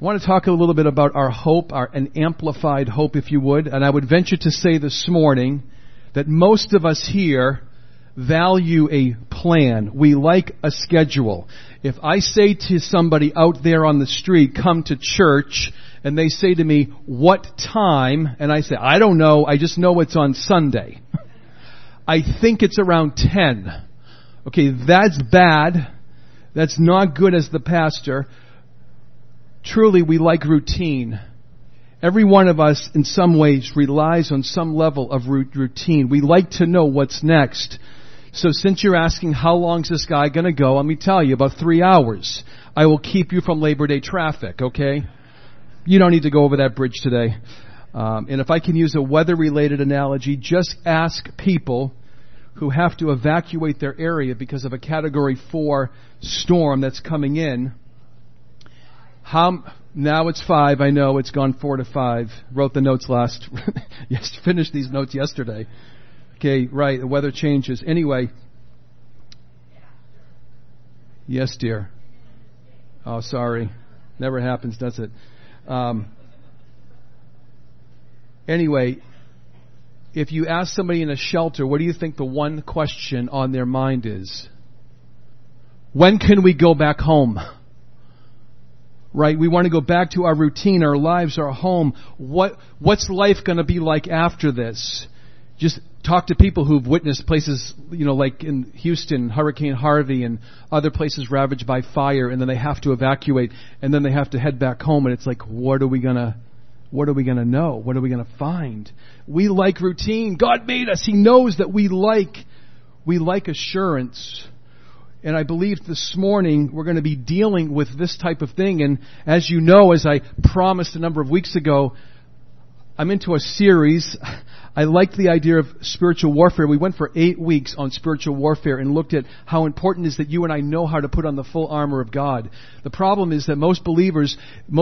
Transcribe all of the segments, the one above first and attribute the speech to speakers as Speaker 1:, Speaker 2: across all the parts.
Speaker 1: I want to talk a little bit about our hope, an amplified hope, if you would. And I would venture to say this morning that most of us here value a plan. We like a schedule. If I say to somebody out there on the street, come to church, and they say to me, what time? And I say, I don't know, I just know it's on Sunday. I think it's around 10. Okay, that's bad. That's not good as the pastor. Truly, we like routine. Every one of us, in some ways, relies on some level of routine. We like to know what's next. So since you're asking how long is this guy going to go, let me tell you, about 3 hours. I will keep you from Labor Day traffic, okay? You don't need to go over that bridge today. And if I can use a weather-related analogy, just ask people who have to evacuate their area because of a Category 4 storm that's coming in. Now it's 5, I know, it's gone 4 to 5. Wrote the notes finished these notes yesterday. Okay, right, the weather changes. Anyway. Yes, dear. Oh, sorry. Never happens, does it? Anyway, if you ask somebody in a shelter, what do you think the one question on their mind is? When can we go back home? Right? We want to go back to our routine, our lives, our home. What's life going to be like after this? Just talk to people who've witnessed places, like in Houston, Hurricane Harvey and other places ravaged by fire, and then they have to evacuate, and then they have to head back home, and it's like, what are we going to know? What are we going to find? We like routine. God made us. He knows that we like assurance. And I believe this morning we're going to be dealing with this type of thing. And as you know, as I promised a number of weeks ago, I'm into a series. I like the idea of spiritual warfare. We went for 8 weeks on spiritual warfare and looked at how important it is that you and I know how to put on the full armor of God. The problem is that most believers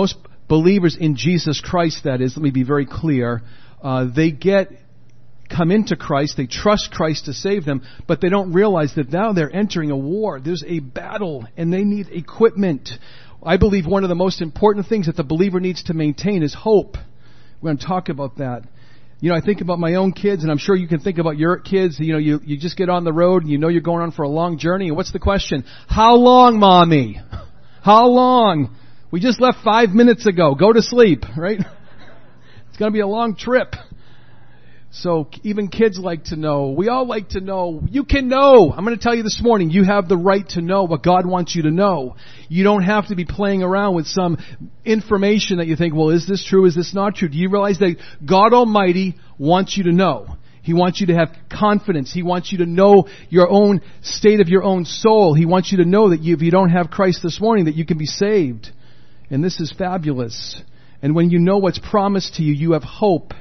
Speaker 1: in Jesus Christ, that is, let me be very clear, they come into Christ, they trust Christ to save them, but they don't realize that now they're entering a war. There's a battle, and they need equipment. I believe one of the most important things that the believer needs to maintain is hope. We're going to talk about that. I think about my own kids, and I'm sure you can think about your kids. You just get on the road, and you're going on for a long journey, and what's the question? How long, Mommy? How long? We just left 5 minutes ago. Go to sleep, right? It's going to be a long trip. So even kids like to know. We all like to know. You can know. I'm going to tell you this morning, you have the right to know what God wants you to know. You don't have to be playing around with some information that you think, well, is this true? Is this not true? Do you realize that God Almighty wants you to know? He wants you to have confidence. He wants you to know your own state of your own soul. He wants you to know that if you don't have Christ this morning, that you can be saved. And this is fabulous. And when you know what's promised to you, you have hope.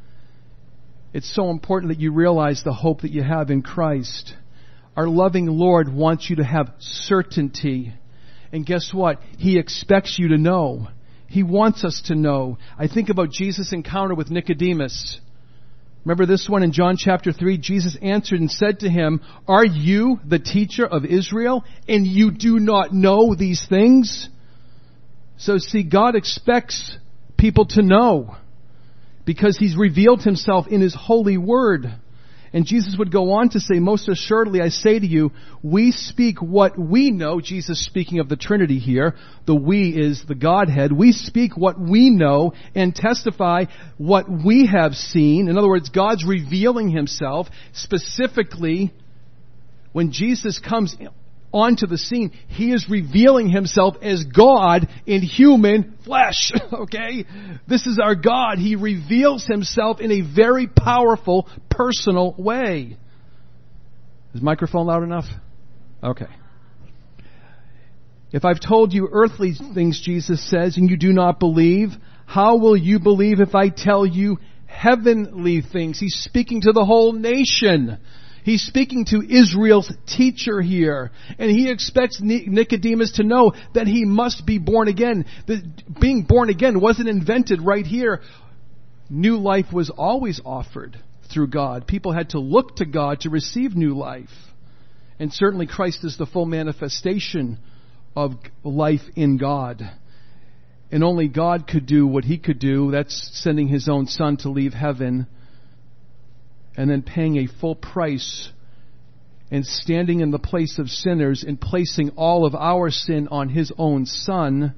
Speaker 1: It's so important that you realize the hope that you have in Christ. Our loving Lord wants you to have certainty. And guess what? He expects you to know. He wants us to know. I think about Jesus' encounter with Nicodemus. Remember this one in John chapter 3? Jesus answered and said to him, "Are you the teacher of Israel, and you do not know these things?" So see, God expects people to know, because He's revealed Himself in His holy word. And Jesus would go on to say, "Most assuredly I say to you, we speak what we know." Jesus speaking of the Trinity here. The we is the Godhead. "We speak what we know and testify what we have seen." In other words, God's revealing Himself. Specifically, when Jesus comes onto the scene, He is revealing Himself as God in human flesh. Okay? This is our God. He reveals Himself in a very powerful, personal way. Is the microphone loud enough? Okay. "If I've told you earthly things," Jesus says, "and you do not believe, how will you believe if I tell you heavenly things?" He's speaking to the whole nation. He's speaking to Israel's teacher here. And He expects Nicodemus to know that he must be born again. Being born again wasn't invented right here. New life was always offered through God. People had to look to God to receive new life. And certainly Christ is the full manifestation of life in God. And only God could do what He could do. That's sending His own Son to leave heaven and then paying a full price and standing in the place of sinners and placing all of our sin on His own Son.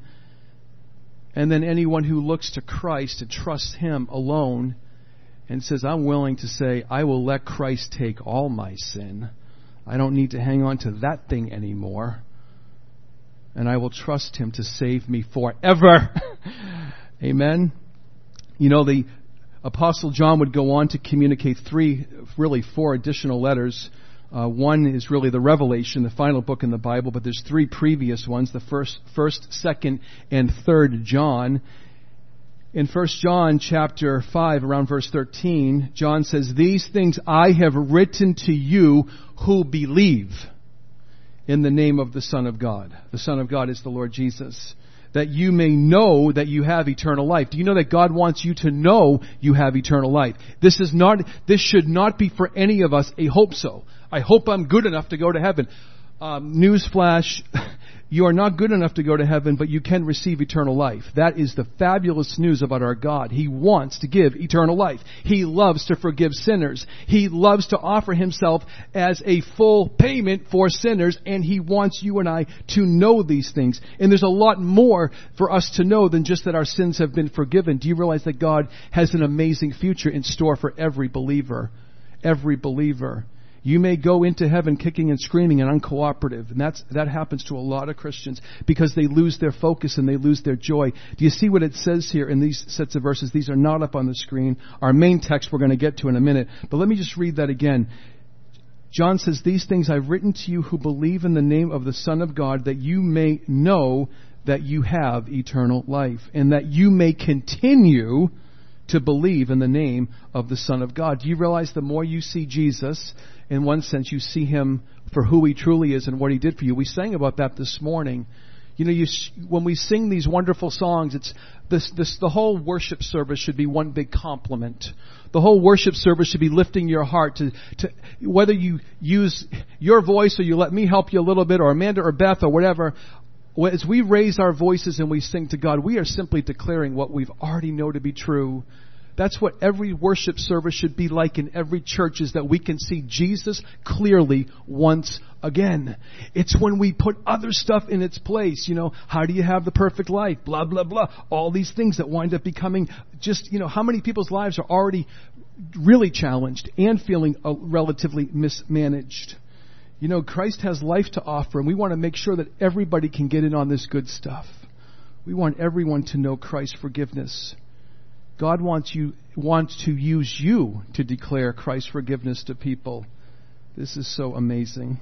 Speaker 1: And then anyone who looks to Christ and trusts Him alone and says, I'm willing to say, I will let Christ take all my sin. I don't need to hang on to that thing anymore. And I will trust Him to save me forever. Amen. You know, the Apostle John would go on to communicate four additional letters. One is really the Revelation, the final book in the Bible, but there's 3 previous ones, the first, second, and third John. In 1 John chapter 5, around verse 13, John says, these things I have written to you who believe in the name of the Son of God. The Son of God is the Lord Jesus. That you may know that you have eternal life. Do you know that God wants you to know you have eternal life? This should not be for any of us a hope so. I hope I'm good enough to go to heaven. Newsflash, you are not good enough to go to heaven, but you can receive eternal life. That is the fabulous news about our God. He wants to give eternal life. He loves to forgive sinners. He loves to offer Himself as a full payment for sinners, and He wants you and I to know these things. And there's a lot more for us to know than just that our sins have been forgiven. Do you realize that God has an amazing future in store for every believer? Every believer. You may go into heaven kicking and screaming and uncooperative. And that happens to a lot of Christians because they lose their focus and they lose their joy. Do you see what it says here in these sets of verses? These are not up on the screen. Our main text we're going to get to in a minute. But let me just read that again. John says, these things I've written to you who believe in the name of the Son of God, that you may know that you have eternal life, and that you may continue to believe in the name of the Son of God. Do you realize the more you see Jesus, in one sense, you see Him for who He truly is and what He did for you? We sang about that this morning. You know, when we sing these wonderful songs, it's the whole worship service should be one big compliment. The whole worship service should be lifting your heart to whether you use your voice or you let me help you a little bit, or Amanda or Beth or whatever. As we raise our voices and we sing to God, we are simply declaring what we've already know to be true. That's what every worship service should be like in every church, is that we can see Jesus clearly once again. It's when we put other stuff in its place. You know, how do you have the perfect life? Blah, blah, blah. All these things that wind up becoming just, you know, how many people's lives are already really challenged and feeling relatively mismanaged? You know, Christ has life to offer, and we want to make sure that everybody can get in on this good stuff. We want everyone to know Christ's forgiveness. God wants to use you to declare Christ's forgiveness to people. This is so amazing.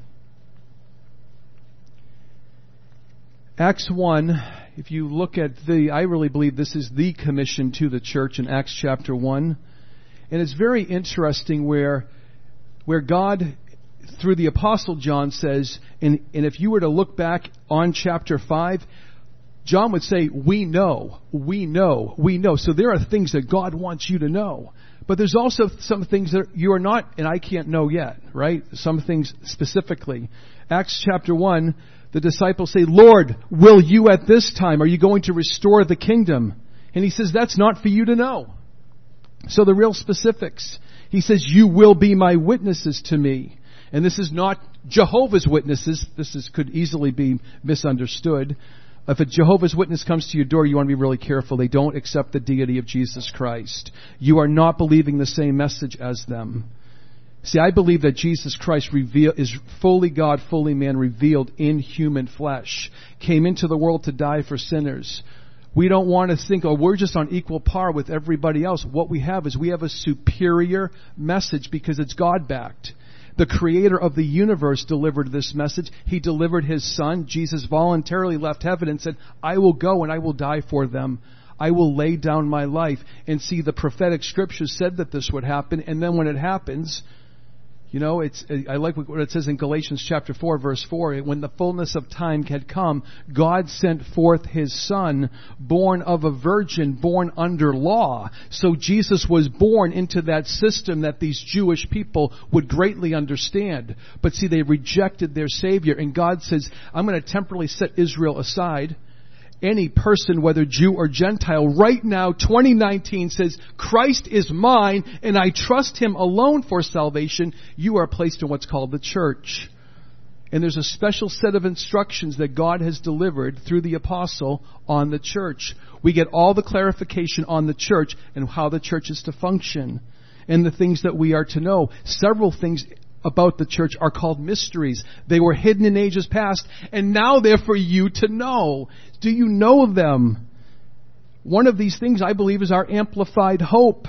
Speaker 1: Acts 1, if you look at I really believe this is the commission to the church in Acts chapter 1. And it's very interesting where God, through the Apostle John, says, and if you were to look back on chapter 5, John would say, we know. So there are things that God wants you to know. But there's also some things that you are not, and I can't know yet, right? Some things specifically. Acts chapter 1, the disciples say, Lord, will you at this time, are you going to restore the kingdom? And He says, that's not for you to know. So the real specifics. He says, you will be my witnesses to me. And this is not Jehovah's Witnesses. Could easily be misunderstood. If a Jehovah's Witness comes to your door, you want to be really careful. They don't accept the deity of Jesus Christ. You are not believing the same message as them. See, I believe that Jesus Christ is fully God, fully man, revealed in human flesh. Came into the world to die for sinners. We don't want to think, we're just on equal par with everybody else. What we have is we have a superior message because it's God-backed. The creator of the universe delivered this message. He delivered His Son. Jesus voluntarily left heaven and said, I will go and I will die for them. I will lay down my life. And see, the prophetic scriptures said that this would happen. And then when it happens, you know, I like what it says in Galatians chapter 4, verse 4. When the fullness of time had come, God sent forth His Son, born of a virgin, born under law. So Jesus was born into that system that these Jewish people would greatly understand. But see, they rejected their Savior. And God says, I'm going to temporarily set Israel aside. any person, whether Jew or Gentile, right now, 2019 says, Christ is mine and I trust Him alone for salvation, you are placed in what's called the church. And there's a special set of instructions that God has delivered through the apostle on the church. We get all the clarification on the church and how the church is to function and the things that we are to know. Several things about the church are called mysteries. They were hidden in ages past, and now they're for you to know. Do you know them? One of these things, I believe, is our amplified hope.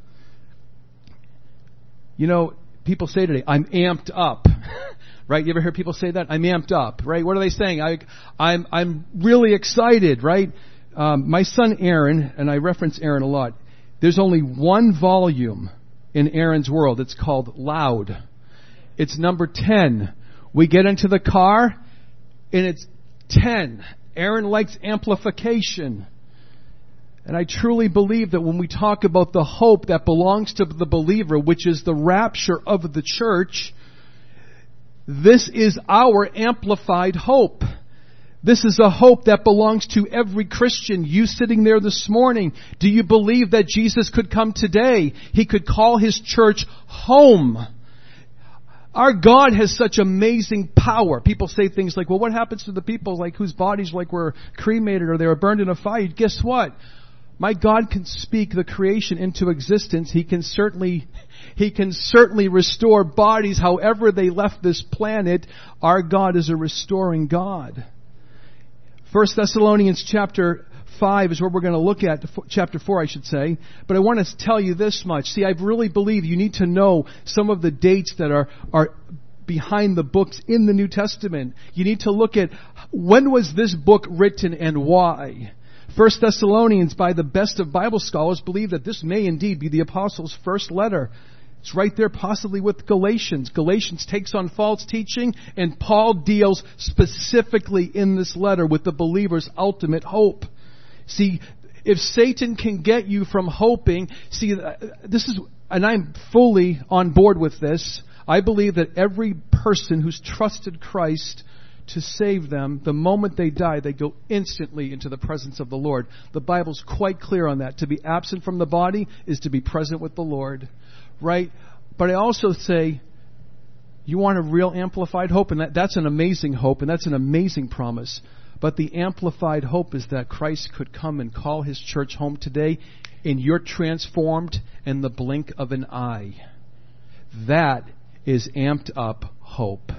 Speaker 1: You know, people say today, I'm amped up. Right? You ever hear people say that? I'm amped up, right? What are they saying? I'm really excited, right? My son Aaron, and I reference Aaron a lot, there's only one volume in Aaron's world. It's called Loud. It's number 10. We get into the car, and it's 10. Aaron likes amplification. And I truly believe that when we talk about the hope that belongs to the believer, which is the rapture of the church, this is our amplified hope. This is a hope that belongs to every Christian. You sitting there this morning, do you believe that Jesus could come today? He could call His church home. Our God has such amazing power. People say things like, well, what happens to the people like whose bodies like were cremated or they were burned in a fire? Guess what? My God can speak the creation into existence. He can certainly restore bodies however they left this planet. Our God is a restoring God. 1 Thessalonians chapter 5 is where we're going to look at, chapter 4 I should say. But I want to tell you this much. See, I really believe you need to know some of the dates that are behind the books in the New Testament. You need to look at when was this book written and why. 1 Thessalonians, by the best of Bible scholars, believe that this may indeed be the apostles' first letter. It's right there possibly with Galatians. Galatians takes on false teaching, and Paul deals specifically in this letter with the believer's ultimate hope. See, if Satan can get you from hoping, this is, and I'm fully on board with this, I believe that every person who's trusted Christ to save them, the moment they die, they go instantly into the presence of the Lord. The Bible's quite clear on that. To be absent from the body is to be present with the Lord. Right? But I also say, you want a real amplified hope, and that's an amazing hope, and that's an amazing promise. But the amplified hope is that Christ could come and call His church home today, and you're transformed in the blink of an eye. That is amped up hope.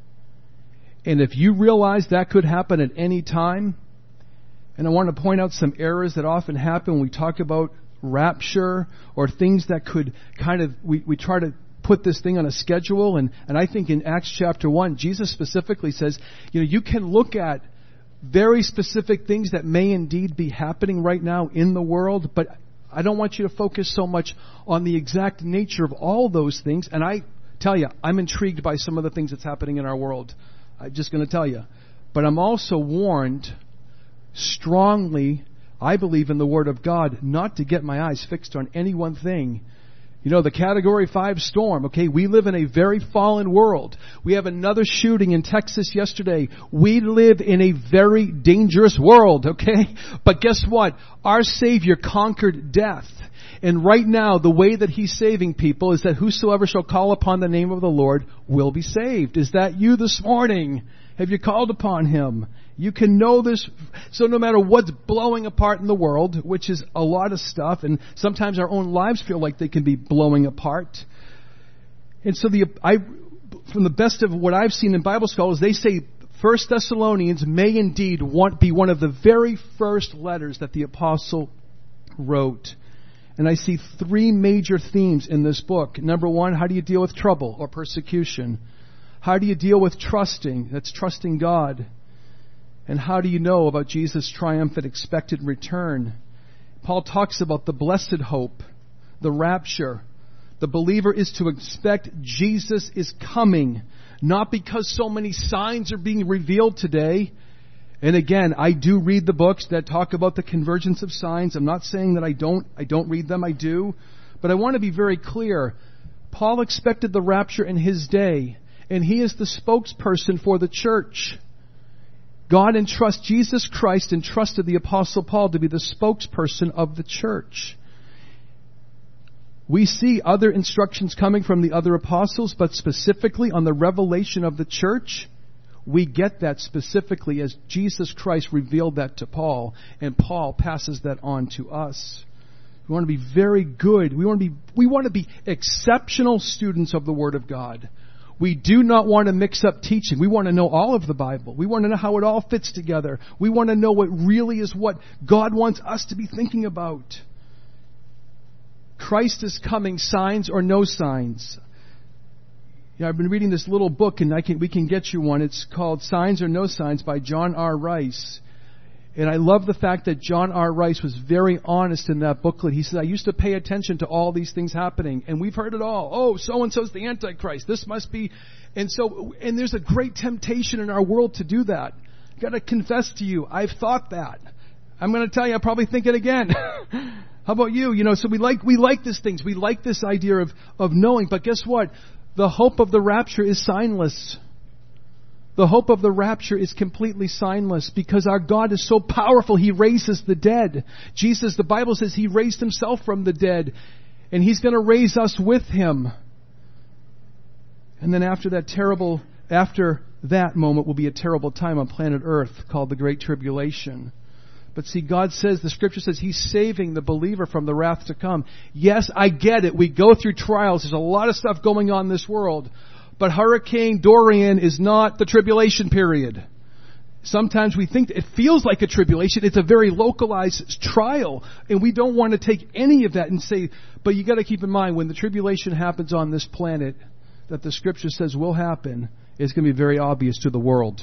Speaker 1: And if you realize that could happen at any time, and I want to point out some errors that often happen when we talk about rapture or things that could we try to put this thing on a schedule. And I think in Acts chapter 1, Jesus specifically says, you can look at very specific things that may indeed be happening right now in the world, but I don't want you to focus so much on the exact nature of all those things. And I tell you, I'm intrigued by some of the things that's happening in our world. I'm just going to tell you. But I'm also warned strongly, I believe in the Word of God, not to get my eyes fixed on any one thing. The Category 5 storm, okay? We live in a very fallen world. We have another shooting in Texas yesterday. We live in a very dangerous world, okay? But guess what? Our Savior conquered death. And right now, the way that He's saving people is that whosoever shall call upon the name of the Lord will be saved. Is that you this morning? Have you called upon Him? You can know this. So no matter what's blowing apart in the world, which is a lot of stuff, and sometimes our own lives feel like they can be blowing apart. And so from the best of what I've seen in Bible scholars, they say 1 Thessalonians may indeed be one of the very first letters that the apostle wrote. And I see three major themes in this book. Number one, how do you deal with trouble or persecution? How do you deal with trusting? That's trusting God. And how do you know about Jesus' triumphant expected return? Paul talks about the blessed hope, the rapture. The believer is to expect Jesus is coming, not because so many signs are being revealed today. And again, I do read the books that talk about the convergence of signs. I'm not saying that I don't read them, I do. But I want to be very clear. Paul expected the rapture in his day, and he is the spokesperson for the church. God entrusts Jesus Christ entrusted the Apostle Paul to be the spokesperson of the church. We see other instructions coming from the other apostles, but specifically on the revelation of the church, we get that specifically as Jesus Christ revealed that to Paul, and Paul passes that on to us. We want to be very good. We want to be exceptional students of the Word of God. We do not want to mix up teaching. We want to know all of the Bible. We want to know how it all fits together. We want to know what really is what God wants us to be thinking about. Christ is coming, signs or no signs. I've been reading this little book, and we can get you one. It's called Signs or No Signs by John R. Rice. And I love the fact that John R. Rice was very honest in that booklet. He said, I used to pay attention to all these things happening, and we've heard it all. Oh, so-and-so's the Antichrist. This must be... And there's a great temptation in our world to do that. I've got to confess to you, I've thought that. I'm going to tell you, I'll probably think it again. How about you? So we like these things. We like this idea of knowing. But guess what? The hope of the rapture is signless. The hope of the rapture is completely signless because our God is so powerful, He raises the dead. Jesus, the Bible says He raised Himself from the dead, and He's going to raise us with Him. And then after that moment will be a terrible time on planet Earth called the Great Tribulation. But see, God says, the Scripture says He's saving the believer from the wrath to come. Yes, I get it. We go through trials. There's a lot of stuff going on in this world. But Hurricane Dorian is not the tribulation period. Sometimes we think it feels like a tribulation. It's a very localized trial. And we don't want to take any of that and say, but you got to keep in mind when the tribulation happens on this planet that the Scripture says will happen, it's going to be very obvious to the world.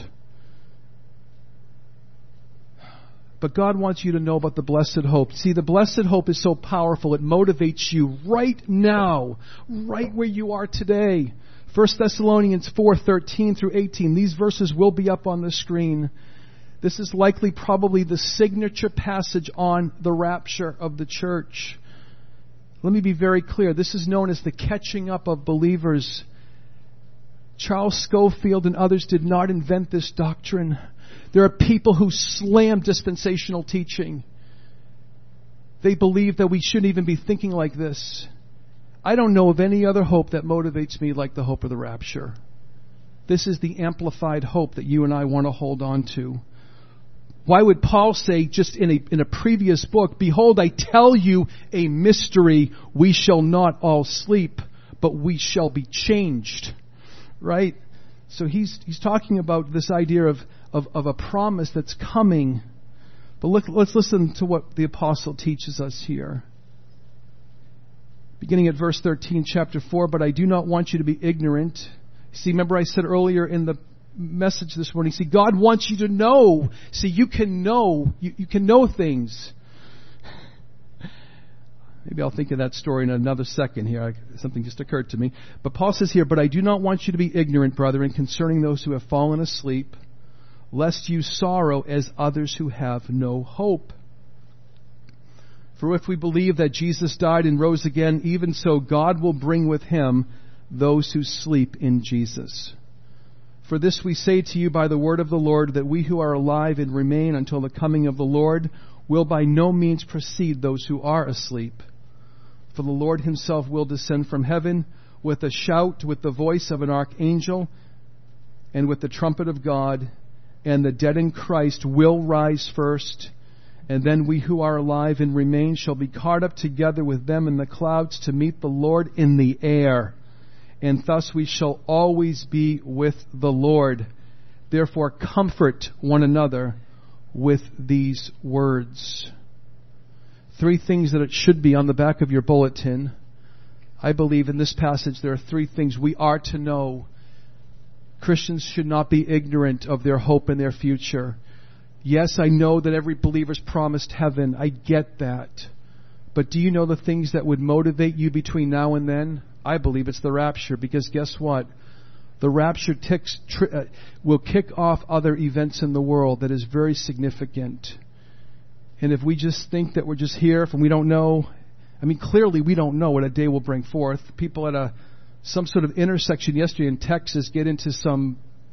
Speaker 1: But God wants you to know about the blessed hope. See, the blessed hope is so powerful. It motivates you right now, right where you are today. 1 Thessalonians 4:13 through 18. These verses will be up on the screen. This is likely probably the signature passage on the rapture of the church. Let me be very clear. This is known as the catching up of believers. Charles Scofield and others did not invent this doctrine. There are people who slam dispensational teaching. They believe that we shouldn't even be thinking like this. I don't know of any other hope that motivates me like the hope of the rapture. This is the amplified hope that you and I want to hold on to. Why would Paul say just in a previous book, behold, I tell you a mystery, we shall not all sleep, but we shall be changed. Right? So he's talking about this idea of a promise that's coming. But let's listen to what the apostle teaches us here. Beginning at verse 13, chapter 4, but I do not want you to be ignorant. See, remember I said earlier in the message this morning, see, God wants you to know. See, you can know. You can know things. Maybe I'll think of that story in another second here. Something just occurred to me. But Paul says here, but I do not want you to be ignorant, brethren, concerning those who have fallen asleep, lest you sorrow as others who have no hope. For if we believe that Jesus died and rose again, even so God will bring with Him those who sleep in Jesus. For this we say to you by the word of the Lord, that we who are alive and remain until the coming of the Lord will by no means precede those who are asleep. For the Lord Himself will descend from heaven with a shout, with the voice of an archangel, and with the trumpet of God, and the dead in Christ will rise first. And then we who are alive and remain shall be caught up together with them in the clouds to meet the Lord in the air. And thus we shall always be with the Lord. Therefore comfort one another with these words. 3 things that it should be on the back of your bulletin. I believe in this passage there are 3 things we are to know. Christians should not be ignorant of their hope and their future. Yes, I know that every believer's promised heaven. I get that. But do you know the things that would motivate you between now and then? I believe it's the rapture, because guess what? The rapture will kick off other events in the world that is very significant. And if we just think that we're just here and we don't know, clearly we don't know what a day will bring forth. People at some sort of intersection yesterday in Texas get into some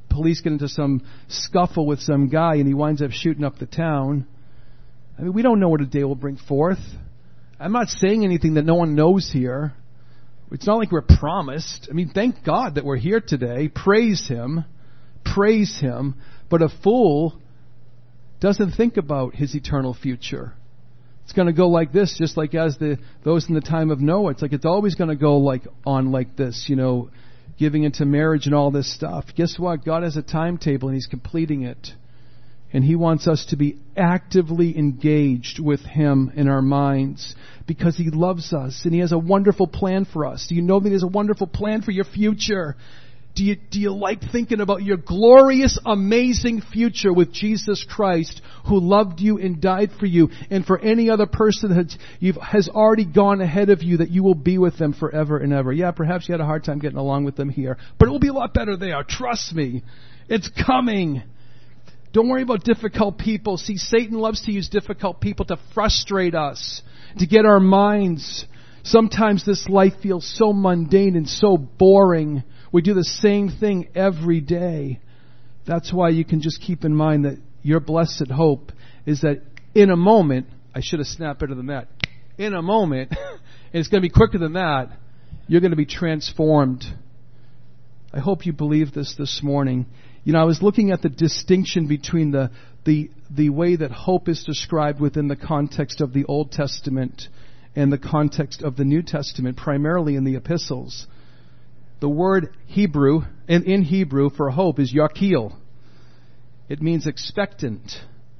Speaker 1: police get into some scuffle with some guy and he winds up shooting up the town. I mean, we don't know what a day will bring forth. I'm not saying anything that no one knows here. It's not like we're promised. I mean, thank God that we're here today. Praise Him. Praise Him. But a fool doesn't think about his eternal future. It's going to go like this, just like as those in the time of Noah. It's like it's always going to go like this, giving into marriage and all this stuff. Guess what? God has a timetable and He's completing it. And He wants us to be actively engaged with Him in our minds because He loves us and He has a wonderful plan for us. Do you know that He has a wonderful plan for your future? Do you like thinking about your glorious, amazing future with Jesus Christ, who loved you and died for you, and for any other person that has already gone ahead of you, that you will be with them forever and ever? Yeah, perhaps you had a hard time getting along with them here, but it will be a lot better there. Trust me. It's coming. Don't worry about difficult people. See, Satan loves to use difficult people to frustrate us, to get our minds. Sometimes this life feels so mundane and so boring. We do the same thing every day. That's why you can just keep in mind that your blessed hope is that in a moment, I should have snapped better than that. In a moment, and it's going to be quicker than that, you're going to be transformed. I hope you believe this morning. I was looking at the distinction between the way that hope is described within the context of the Old Testament and the context of the New Testament, primarily in the epistles. The word Hebrew, and in Hebrew for hope, is yakil. It means expectant,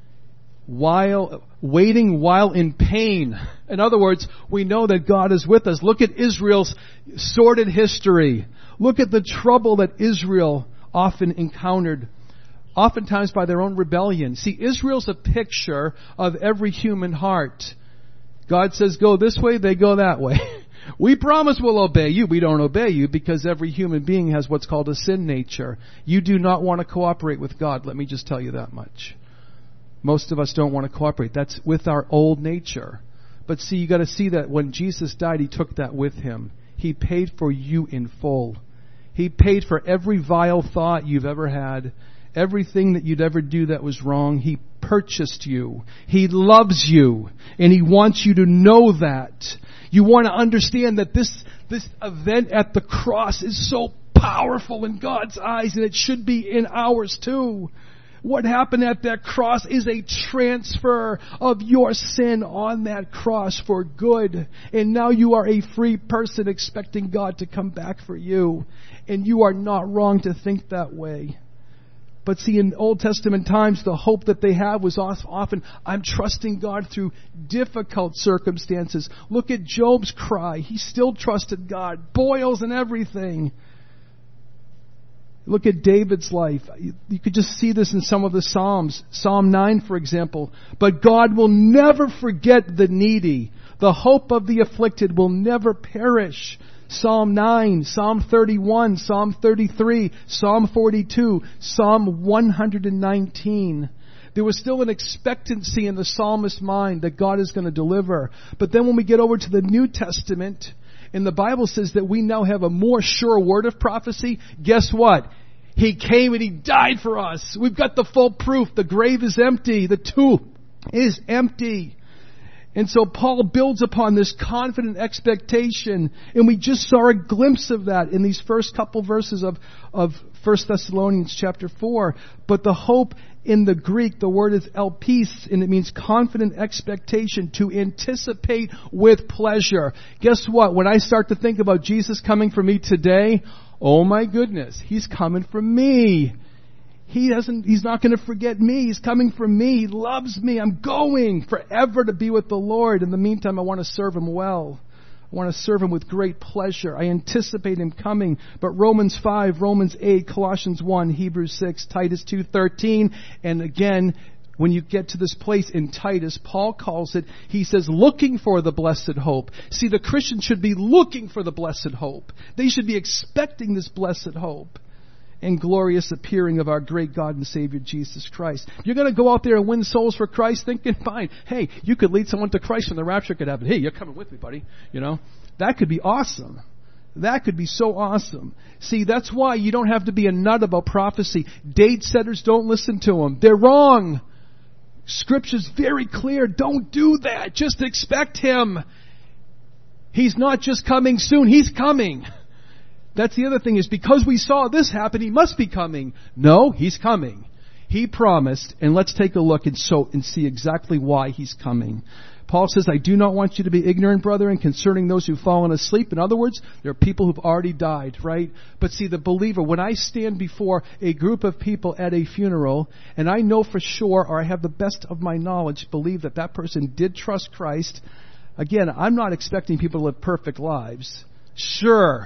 Speaker 1: waiting while in pain. In other words, we know that God is with us. Look at Israel's sordid history. Look at the trouble that Israel often encountered, oftentimes by their own rebellion. See, Israel's a picture of every human heart. God says, go this way, they go that way. We promise we'll obey you. We don't obey you because every human being has what's called a sin nature. You do not want to cooperate with God. Let me just tell you that much. Most of us don't want to cooperate. That's with our old nature. But see, you got to see that when Jesus died, He took that with Him. He paid for you in full. He paid for every vile thought you've ever had, everything that you'd ever do that was wrong. He purchased you. He loves you, and He wants you to know that. You want to understand that this event at the cross is so powerful in God's eyes, and it should be in ours too. What happened at that cross is a transfer of your sin on that cross for good. And now you are a free person expecting God to come back for you. And you are not wrong to think that way. But see, in Old Testament times, the hope that they had was often, I'm trusting God through difficult circumstances. Look at Job's cry. He still trusted God. Boils and everything. Look at David's life. You could just see this in some of the Psalms. Psalm 9, for example. But God will never forget the needy. The hope of the afflicted will never perish. Psalm 9, Psalm 31, Psalm 33, Psalm 42, Psalm 119. There was still an expectancy in the psalmist's mind that God is going to deliver. But then when we get over to the New Testament, and the Bible says that we now have a more sure word of prophecy, guess what? He came and He died for us. We've got the full proof. The grave is empty. The tomb is empty. And so Paul builds upon this confident expectation, and we just saw a glimpse of that in these first couple verses of 1 Thessalonians chapter 4. But the hope in the Greek, the word is elpis, and it means confident expectation, to anticipate with pleasure. Guess what? When I start to think about Jesus coming for me today, oh my goodness, He's coming for me. He's not going to forget me. He's coming for me. He loves me. I'm going forever to be with the Lord. In the meantime, I want to serve Him well. I want to serve Him with great pleasure. I anticipate Him coming. But Romans 5, Romans 8, Colossians 1, Hebrews 6, Titus 2:13, and again, when you get to this place in Titus, Paul calls it, he says, looking for the blessed hope. See, the Christian should be looking for the blessed hope. They should be expecting this blessed hope and glorious appearing of our great God and Savior Jesus Christ. You're going to go out there and win souls for Christ thinking, fine, hey, you could lead someone to Christ and the rapture could happen. Hey, you're coming with me, buddy. That could be awesome. That could be so awesome. See, that's why you don't have to be a nut about prophecy. Date setters, don't listen to them. They're wrong. Scripture's very clear. Don't do that. Just expect Him. He's not just coming soon. He's coming. That's the other thing, is because we saw this happen, He must be coming. No, He's coming. He promised, and let's take a look and see exactly why He's coming. Paul says, I do not want you to be ignorant, brethren, concerning those who've fallen asleep. In other words, there are people who've already died, right? But see, the believer, when I stand before a group of people at a funeral, and I know for sure, or I have the best of my knowledge, believe that that person did trust Christ, again, I'm not expecting people to live perfect lives. Sure.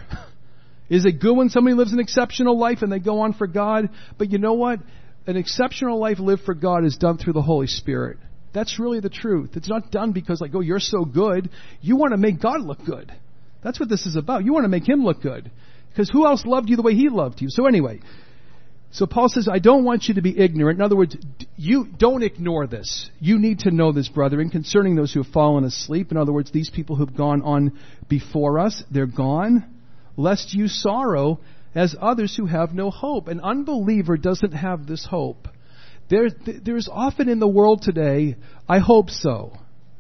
Speaker 1: Is it good when somebody lives an exceptional life and they go on for God? But you know what? An exceptional life lived for God is done through the Holy Spirit. That's really the truth. It's not done because like, oh, you're so good. You want to make God look good. That's what this is about. You want to make Him look good. Because who else loved you the way He loved you? So anyway, so Paul says, I don't want you to be ignorant. In other words, you don't ignore this. You need to know this, brethren, concerning those who have fallen asleep. In other words, these people who have gone on before us, they're gone. Lest you sorrow as others who have no hope. An unbeliever doesn't have this hope. There's often in the world today, I hope so.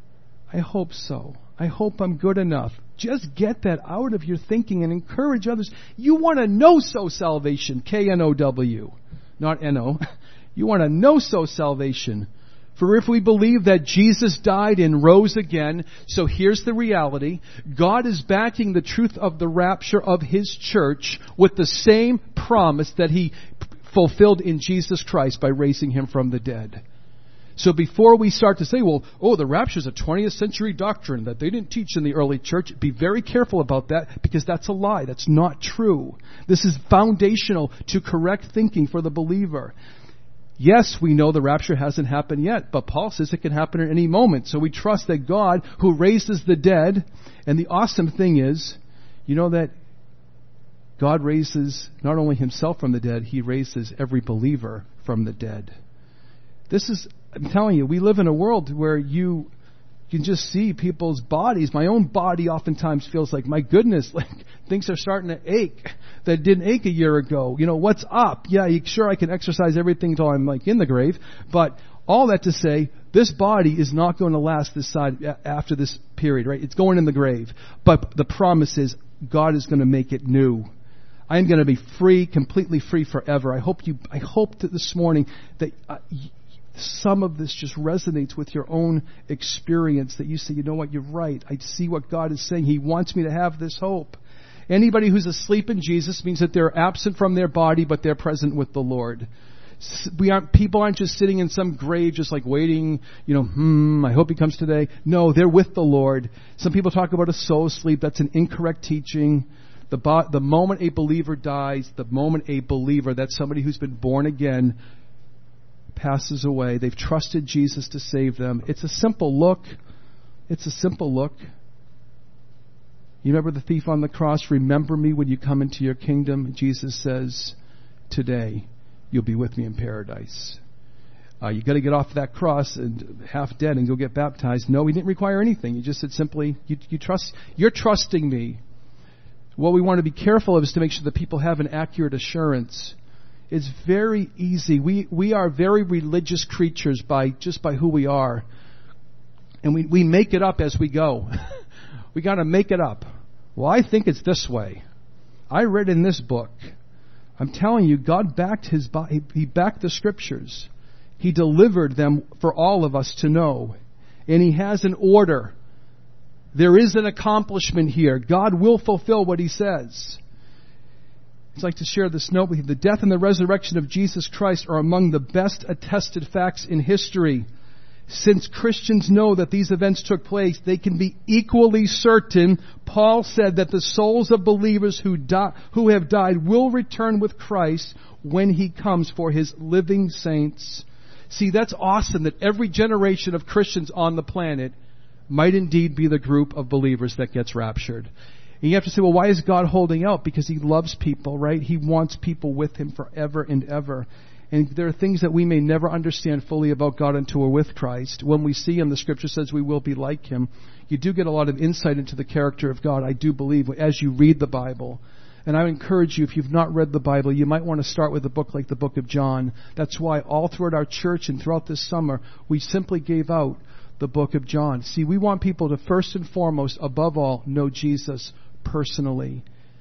Speaker 1: I hope so. I hope I'm good enough. Just get that out of your thinking and encourage others. You want to know-so salvation. K-N-O-W. Not N-O. You want to know-so salvation. For if we believe that Jesus died and rose again, so here's the reality. God is backing the truth of the rapture of His church with the same promise that He fulfilled in Jesus Christ by raising Him from the dead. So before we start to say, well, the rapture is a 20th century doctrine that they didn't teach in the early church, be very careful about that, because that's a lie. That's not true. This is foundational to correct thinking for the believer. Yes, we know the rapture hasn't happened yet, but Paul says it can happen at any moment. So we trust that God, who raises the dead, and the awesome thing is, you know that God raises not only Himself from the dead, He raises every believer from the dead. I'm telling you, we live in a world where you can just see people's bodies. My own body oftentimes feels like, my goodness, like things are starting to ache that didn't ache a year ago. You know, what's up? Yeah, sure, I can exercise everything until I'm like in the grave, but all that to say, this body is not going to last this side after this period, right? It's going in the grave. But the promise is God is going to make it new. I am going to be free, completely free forever. I hope that this morning that some of this just resonates with your own experience, that you say, you know what, you're right. I see what God is saying. He wants me to have this hope. Anybody who's asleep in Jesus means that they're absent from their body, but they're present with the Lord. People aren't just sitting in some grave just like waiting, I hope He comes today. No, they're with the Lord. Some people talk about a soul sleep. That's an incorrect teaching. The moment a believer dies, the moment a believer, that's somebody who's been born again, passes away. They've trusted Jesus to save them. It's a simple look. It's a simple look. You remember the thief on the cross? Remember me when you come into your kingdom. Jesus says, today you'll be with me in paradise. You got to get off that cross and half dead and go get baptized. No, He didn't require anything. He just said simply, you're trusting me. What we want to be careful of is to make sure that people have an accurate assurance. It's very easy. We are very religious creatures by who we are. And we make it up as we go. We got to make it up. Well, I think it's this way. I read in this book. I'm telling you, God backed He backed the Scriptures. He delivered them for all of us to know. And He has an order. There is an accomplishment here. God will fulfill what He says. I'd like to share this note with you. The death and the resurrection of Jesus Christ are among the best attested facts in history. Since Christians know that these events took place, they can be equally certain. Paul said that the souls of believers who have died will return with Christ when He comes for His living saints. See, that's awesome that every generation of Christians on the planet might indeed be the group of believers that gets raptured. And you have to say, well, why is God holding out? Because He loves people, right? He wants people with Him forever and ever. And there are things that we may never understand fully about God until we're with Christ. When we see Him, the Scripture says we will be like Him. You do get a lot of insight into the character of God, I do believe, as you read the Bible. And I would encourage you, if you've not read the Bible, you might want to start with a book like the book of John. That's why all throughout our church and throughout this summer, we simply gave out the book of John. See, we want people to first and foremost, above all, know Jesus personally.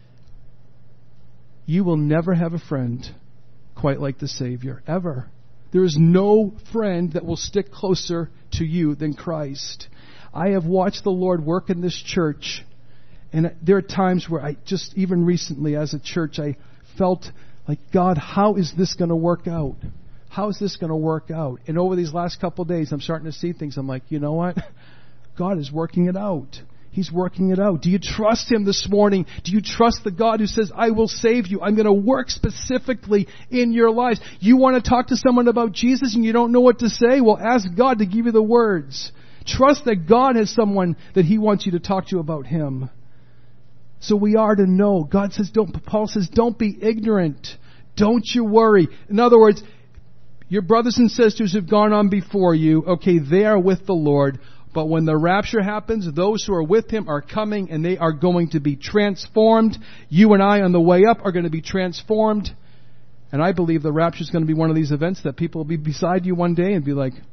Speaker 1: You will never have a friend quite like the Savior, ever. There is no friend that will stick closer to you than Christ. I have watched the Lord work in this church, and there are times where I just, even recently as a church, I felt like, God, how is this going to work out? How is this going to work out? And over these last couple of days, I'm starting to see things. I'm like, you know what? God is working it out. He's working it out. Do you trust Him this morning? Do you trust the God who says, I will save you? I'm going to work specifically in your lives. You want to talk to someone about Jesus and you don't know what to say? Well, ask God to give you the words. Trust that God has someone that He wants you to talk to about Him. So we are to know. Paul says, don't be ignorant. Don't you worry. In other words, your brothers and sisters who've gone on before you, okay, they are with the Lord. But when the rapture happens, those who are with Him are coming and they are going to be transformed. You and I on the way up are going to be transformed. And I believe the rapture is going to be one of these events that people will be beside you one day and be like,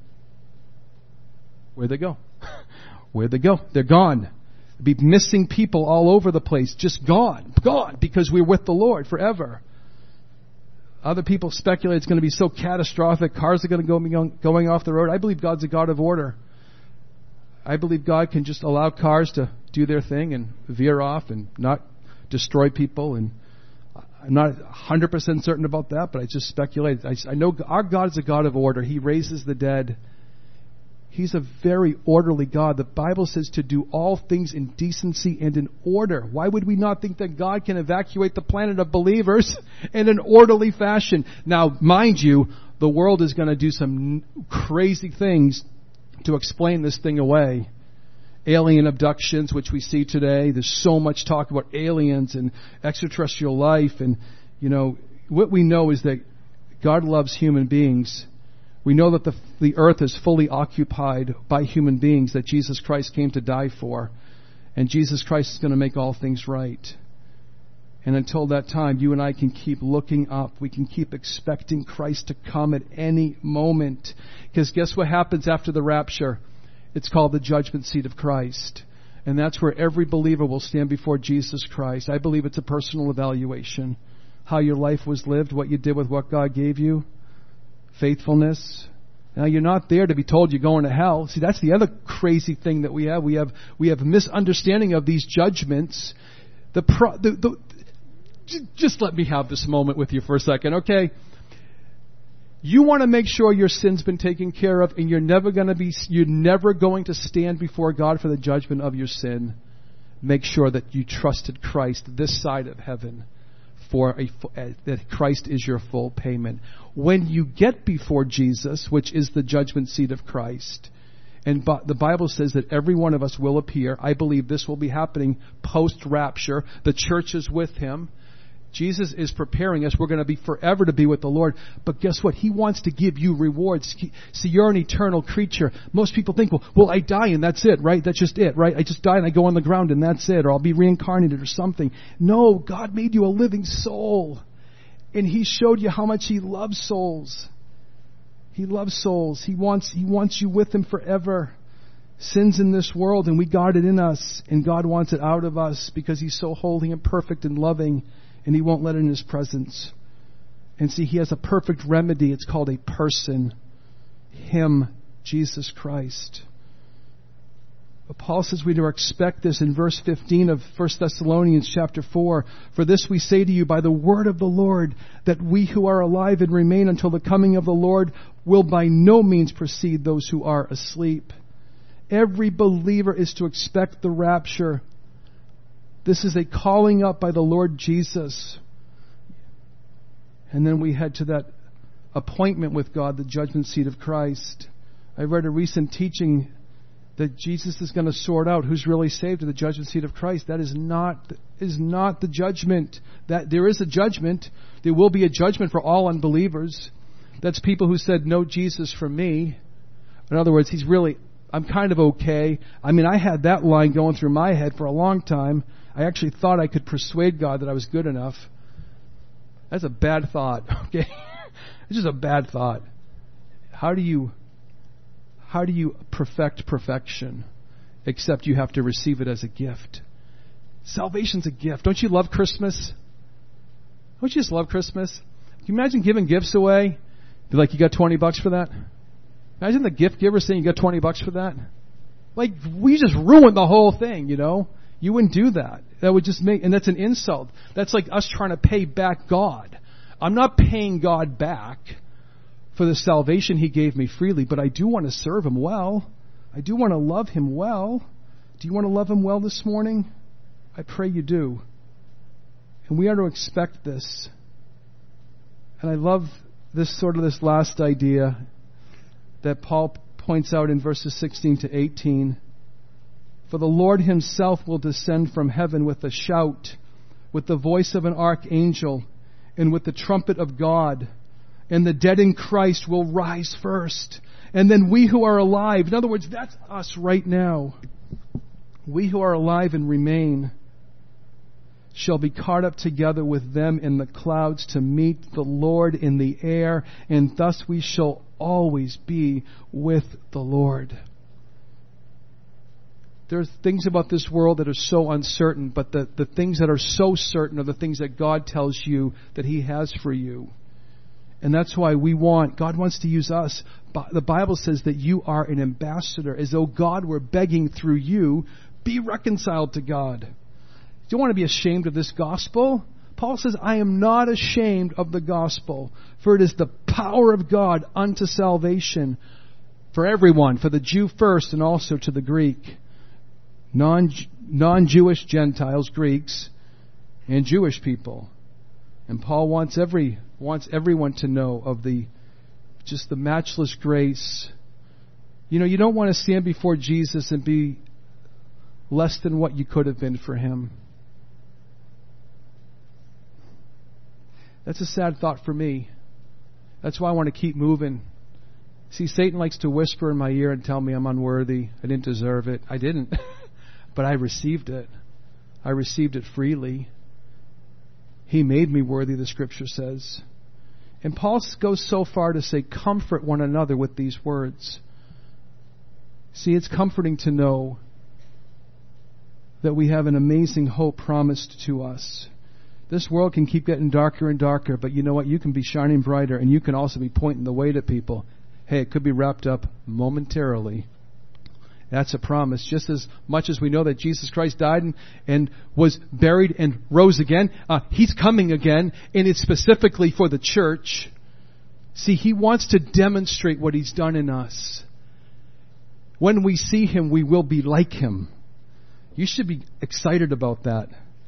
Speaker 1: where'd they go? Where'd they go? They're gone. There'll be missing people all over the place. Just gone. Gone. Because we're with the Lord forever. Other people speculate it's going to be so catastrophic. Cars are going to go going off the road. I believe God's a God of order. I believe God can just allow cars to do their thing and veer off and not destroy people. And I'm not 100% certain about that, but I just speculate. I know our God is a God of order. He raises the dead. He's a very orderly God. The Bible says to do all things in decency and in order. Why would we not think that God can evacuate the planet of believers in an orderly fashion? Now, mind you, the world is going to do some crazy things to explain this thing away. Alien abductions, which we see today. There's so much talk about aliens and extraterrestrial life. And, what we know is that God loves human beings. We know that the earth is fully occupied by human beings that Jesus Christ came to die for. And Jesus Christ is going to make all things right. And until that time, you and I can keep looking up. We can keep expecting Christ to come at any moment. Because guess what happens after the rapture? It's called the judgment seat of Christ. And that's where every believer will stand before Jesus Christ. I believe it's a personal evaluation. How your life was lived, what you did with what God gave you. Faithfulness. Now, you're not there to be told you're going to hell. See, that's the other crazy thing that we have. We have a misunderstanding of these judgments. Just let me have this moment with you for a second, okay? You want to make sure your sin's been taken care of, and you're never going to stand before God for the judgment of your sin. Make sure that you trusted Christ this side of heaven, that Christ is your full payment. When you get before Jesus, which is the judgment seat of Christ, and the Bible says that every one of us will appear. I believe this will be happening post-rapture. The church is with Him. Jesus is preparing us. We're going to be forever to be with the Lord. But guess what? He wants to give you rewards. See, you're an eternal creature. Most people think, well, I die and that's it, right? That's just it, right? I just die and I go on the ground and that's it. Or I'll be reincarnated or something. No, God made you a living soul. And He showed you how much He loves souls. He loves souls. He wants you with Him forever. Sin's in this world and we got it in us. And God wants it out of us because He's so holy and perfect and loving. And He won't let it in His presence. And see, He has a perfect remedy. It's called a person. Him, Jesus Christ. But Paul says we do expect this in verse 15 of 1 Thessalonians chapter 4. For this we say to you by the word of the Lord, that we who are alive and remain until the coming of the Lord will by no means precede those who are asleep. Every believer is to expect the rapture. This is a calling up by the Lord Jesus. And then we head to that appointment with God, the judgment seat of Christ. I read a recent teaching that Jesus is going to sort out who's really saved at the judgment seat of Christ. That is not the judgment. That there is a judgment. There will be a judgment for all unbelievers. That's people who said, no Jesus for me. In other words, I'm kind of okay. I mean, I had that line going through my head for a long time. I actually thought I could persuade God that I was good enough. That's a bad thought, okay? It's just a bad thought. How do you perfect perfection? Except you have to receive it as a gift. Salvation's a gift. Don't you love Christmas? Don't you just love Christmas? Can you imagine giving gifts away? Be like, you got $20 for that? Imagine the gift giver saying, you got $20 for that? Like, we just ruined the whole thing, you know? You wouldn't do that. That would just and that's an insult. That's like us trying to pay back God. I'm not paying God back for the salvation He gave me freely, but I do want to serve Him well. I do want to love Him well. Do you want to love Him well this morning? I pray you do. And we are to expect this. And I love this last idea that Paul points out in verses 16 to 18. For the Lord Himself will descend from heaven with a shout, with the voice of an archangel, and with the trumpet of God. And the dead in Christ will rise first. And then we who are alive, in other words, that's us right now. We who are alive and remain shall be caught up together with them in the clouds to meet the Lord in the air, and thus we shall always be with the Lord. There are things about this world that are so uncertain, but the things that are so certain are the things that God tells you that He has for you. And that's why God wants to use us. The Bible says that you are an ambassador, as though God were begging through you, be reconciled to God. Do you want to be ashamed of this gospel? Paul says, I am not ashamed of the gospel, for it is the power of God unto salvation for everyone, for the Jew first and also to the Greek. Non-Jewish Gentiles, Greeks, and Jewish people. And Paul wants everyone to know of the matchless grace. You know, you don't want to stand before Jesus and be less than what you could have been for Him. That's a sad thought for me. That's why I want to keep moving. See, Satan likes to whisper in my ear and tell me I'm unworthy. I didn't deserve it. I didn't. But I received it. I received it freely. He made me worthy, the Scripture says. And Paul goes so far to say, comfort one another with these words. See, it's comforting to know that we have an amazing hope promised to us. This world can keep getting darker and darker, but you know what? You can be shining brighter, and you can also be pointing the way to people. Hey, it could be wrapped up momentarily. That's a promise. Just as much as we know that Jesus Christ died and was buried and rose again, He's coming again, and it's specifically for the church. See, He wants to demonstrate what He's done in us. When we see Him, we will be like Him. You should be excited about that.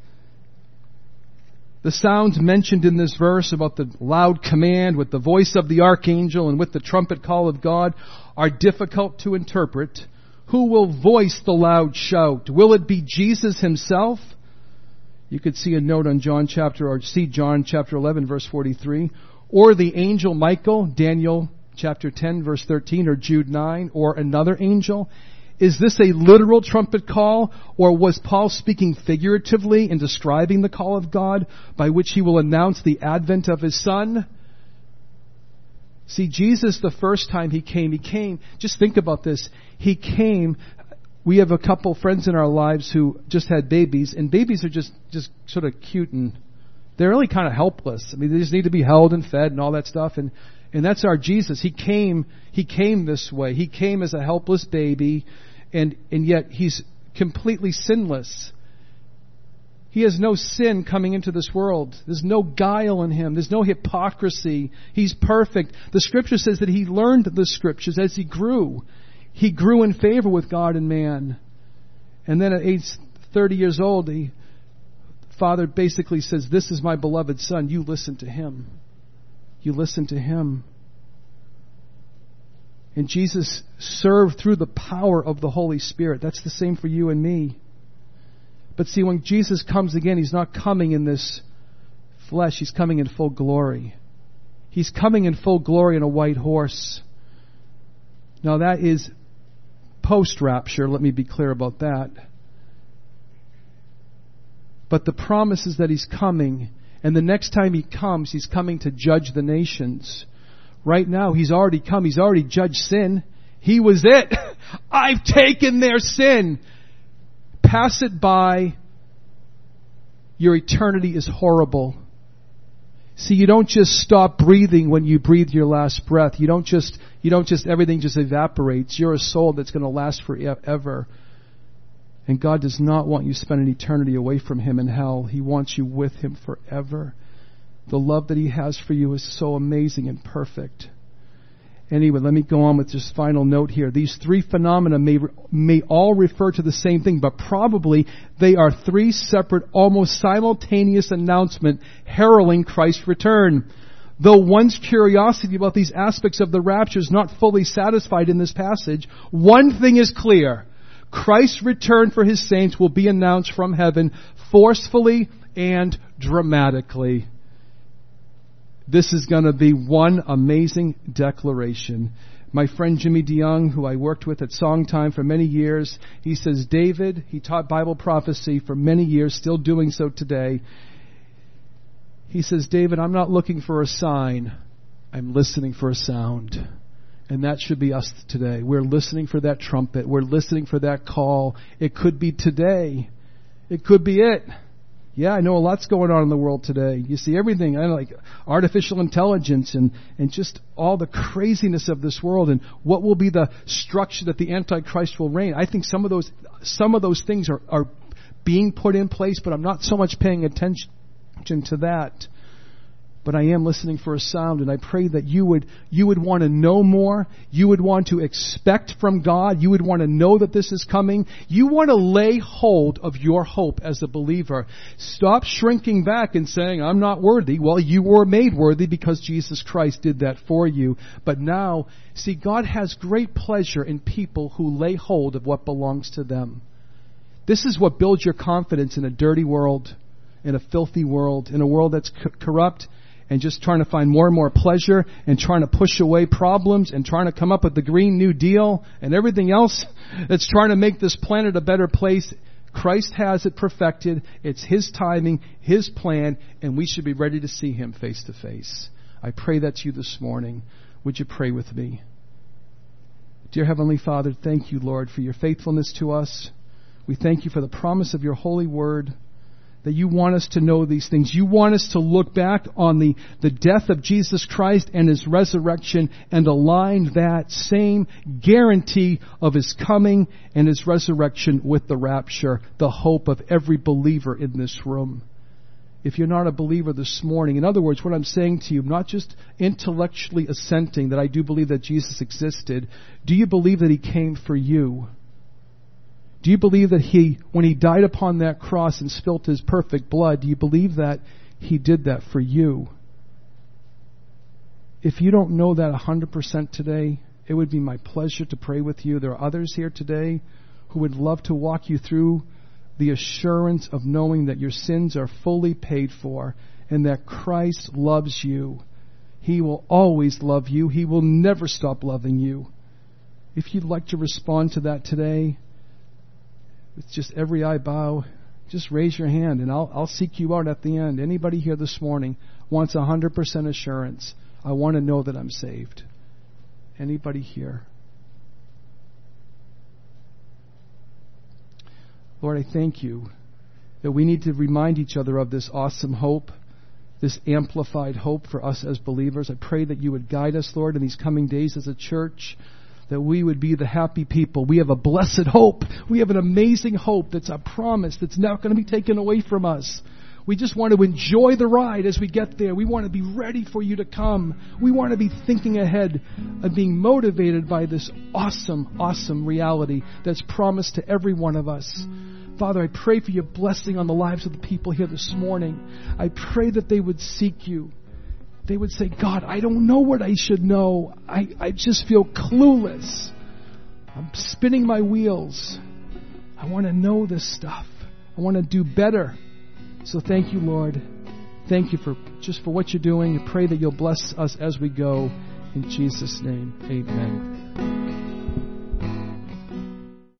Speaker 1: The sounds mentioned in this verse about the loud command with the voice of the archangel and with the trumpet call of God are difficult to interpret. Who will voice the loud shout? Will it be Jesus Himself? You could see a note on John chapter 11 verse 43. Or the angel Michael, Daniel chapter 10 verse 13, or Jude 9, or another angel. Is this a literal trumpet call, or was Paul speaking figuratively in describing the call of God by which He will announce the advent of His Son? See, Jesus, the first time He came, just think about this. He came, we have a couple friends in our lives who just had babies, and babies are just sort of cute and they're really kind of helpless. I mean, they just need to be held and fed and all that stuff, and that's our Jesus. He came this way. He came as a helpless baby, and yet He's completely sinless. He has no sin coming into this world. There's no guile in Him. There's no hypocrisy. He's perfect. The Scripture says that He learned the Scriptures as He grew. He grew in favor with God and man. And then at age 30 years old, the Father basically says, this is my beloved Son. You listen to Him. You listen to Him. And Jesus served through the power of the Holy Spirit. That's the same for you and me. But see, when Jesus comes again, He's not coming in this flesh. He's coming in full glory. He's coming in full glory on a white horse. Now that is post-rapture. Let me be clear about that. But the promise is that He's coming. And the next time He comes, He's coming to judge the nations. Right now, He's already come. He's already judged sin. He was it. I've taken their sin. Pass it by. Your eternity is horrible. See, you don't just stop breathing when you breathe your last breath. You don't just everything just evaporates. You're a soul that's going to last forever. And God does not want you spending eternity away from Him in hell. He wants you with Him forever. The love that He has for you is so amazing and perfect. Anyway, let me go on with this final note here. These three phenomena may all refer to the same thing, but probably they are three separate, almost simultaneous announcements heralding Christ's return. Though one's curiosity about these aspects of the rapture is not fully satisfied in this passage, one thing is clear. Christ's return for His saints will be announced from heaven forcefully and dramatically. This is going to be one amazing declaration. My friend Jimmy DeYoung, who I worked with at Songtime for many years, he says, David, he taught Bible prophecy for many years, still doing so today. He says, David, I'm not looking for a sign. I'm listening for a sound. And that should be us today. We're listening for that trumpet. We're listening for that call. It could be today. It could be it. Yeah, I know a lot's going on in the world today. You see everything, like artificial intelligence and just all the craziness of this world and what will be the structure that the Antichrist will reign. I think some of those things are being put in place, but I'm not so much paying attention to that. But I am listening for a sound, and I pray that you would want to know more. You would want to expect from God. You would want to know that this is coming. You want to lay hold of your hope as a believer. Stop shrinking back and saying, I'm not worthy. Well, you were made worthy because Jesus Christ did that for you. But now, see, God has great pleasure in people who lay hold of what belongs to them. This is what builds your confidence in a dirty world, in a filthy world, in a world that's corrupt, and just trying to find more and more pleasure and trying to push away problems and trying to come up with the Green New Deal and everything else that's trying to make this planet a better place. Christ has it perfected. It's His timing, His plan, and we should be ready to see Him face to face. I pray that to you this morning. Would you pray with me? Dear Heavenly Father, thank you, Lord, for your faithfulness to us. We thank you for the promise of your holy word, that you want us to know these things. You want us to look back on the death of Jesus Christ and His resurrection and align that same guarantee of His coming and His resurrection with the rapture, the hope of every believer in this room. If you're not a believer this morning, in other words, what I'm saying to you, not just intellectually assenting that I do believe that Jesus existed, do you believe that He came for you? Do you believe that when He died upon that cross and spilt His perfect blood, do you believe that He did that for you? If you don't know that 100% today, it would be my pleasure to pray with you. There are others here today who would love to walk you through the assurance of knowing that your sins are fully paid for and that Christ loves you. He will always love you. He will never stop loving you. If you'd like to respond to that today, with just every eye bow, just raise your hand and I'll seek you out at the end. Anybody here this morning wants 100% assurance? I want to know that I'm saved. Anybody here? Lord, I thank you that we need to remind each other of this awesome hope, this amplified hope for us as believers. I pray that you would guide us, Lord, in these coming days as a church, that we would be the happy people. We have a blessed hope. We have an amazing hope that's a promise that's not going to be taken away from us. We just want to enjoy the ride as we get there. We want to be ready for you to come. We want to be thinking ahead and being motivated by this awesome, awesome reality that's promised to every one of us. Father, I pray for your blessing on the lives of the people here this morning. I pray that they would seek you. They would say, God, I don't know what I should know. I just feel clueless. I'm spinning my wheels. I want to know this stuff. I want to do better. So thank you, Lord. Thank you for what you're doing. I pray that you'll bless us as we go. In Jesus' name, amen.